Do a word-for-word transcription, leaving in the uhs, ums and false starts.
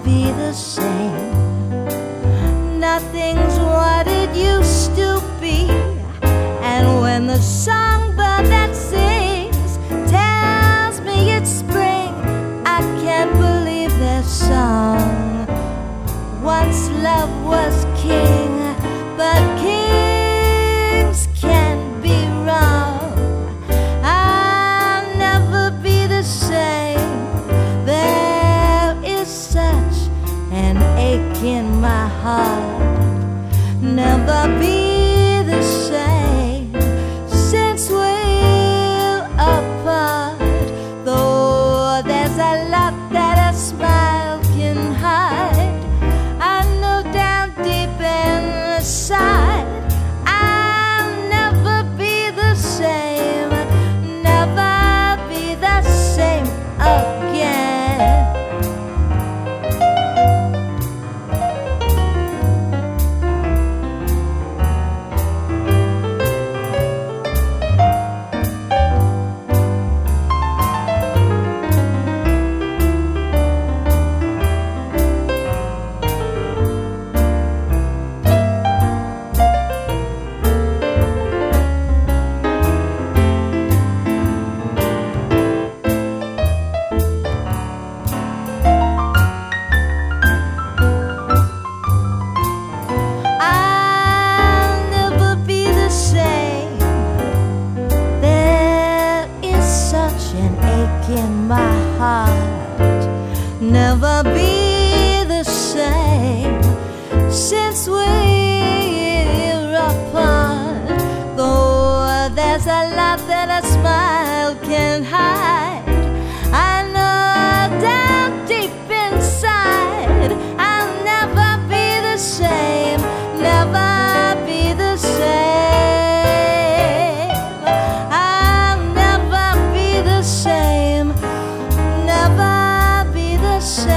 be the same. Nothing's what it used to be. And when the songbird that sings tells me it's spring, I can't believe their song. Once love was king, but kings can be wrong. I'll never be the same. There is such an ache in my heart. Never be the same since we're apart. Though there's a lot that a smile can hide, I know down deep inside I'll never be the same, never be the same again. In my heart, never be the same since we're apart. Though there's a lot that a smile can hide, I know down deep inside I'll never be the same, never be the same. I'll never be the same, never be the same.